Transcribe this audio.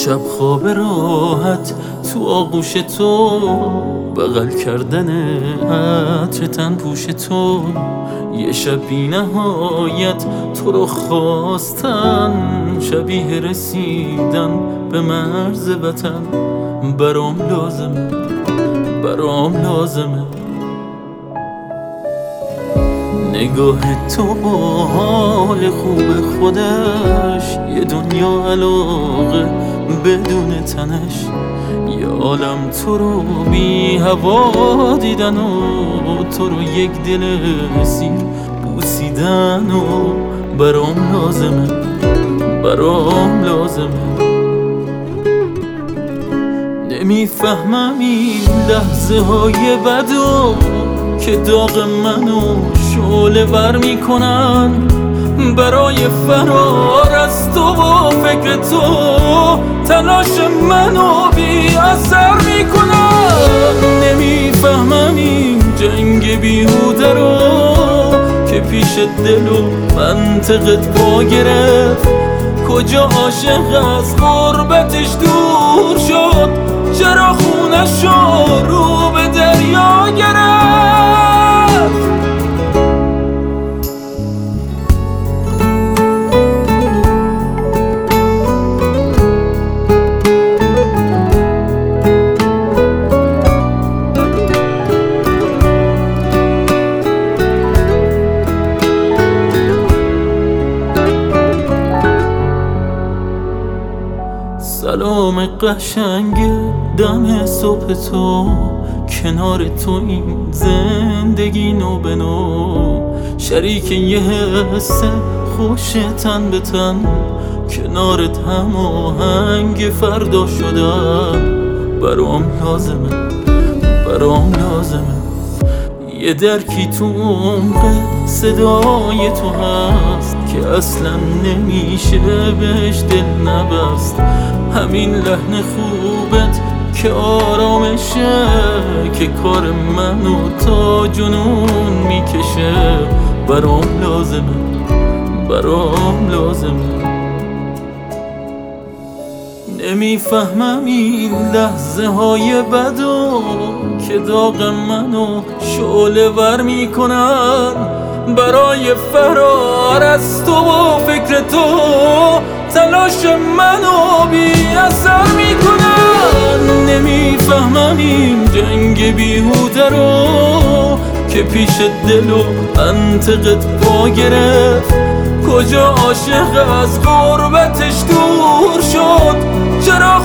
شب خواب راحت تو آغوش تو، بغل کردن عطر تن پوش تو، یه شب بی نهایت تو رو خواستن، شبیه رسیدن به مرز وطن. برام لازمه، برام لازمه نگاه تو با حال خوب خودش، یه دنیا علاقه بدون تنش، یه عالم تو رو بی هوا دیدن و تو رو یک دل اسیر بوسیدن. و برام لازمه، برام لازمه نمیفهمم این لحظه های بدو که داغ منو شعله ور میکنن، برای فرار از تو و فکر تو تلاش منو بی اثر میکنن. نمیفهمم این جنگ بیهوده رو که پیش دل و منطقت پا گرفت، کجا عاشق از غربتش دور شد، چرا خونشو رو به دریا گرفت. سلام قشنگ دم صبح تو، کنار تو این زندگی نو به نو، شریک یه حس خوش تن به تن، کنارت هماهنگ فردا شدن. برام لازمه، برام لازمه یه درکی تو عمق صدای تو هست که اصلا نمیشه بهش دل نبست، همین لحن خوبت که آرامشه، که کار منو تا جنون میکشه. برام لازمه، برام لازمه نمیفهمم این لحظه های بدو که داغ منو شعله ور میکنن، برای فرار از تو و فکر تو تلاش منو بی اثر میکنن. نمیفهمم این جنگ بیهوده رو که پیش دل و منطقت پا گرفت، کجا عاشق از غربتش دور شد، چرا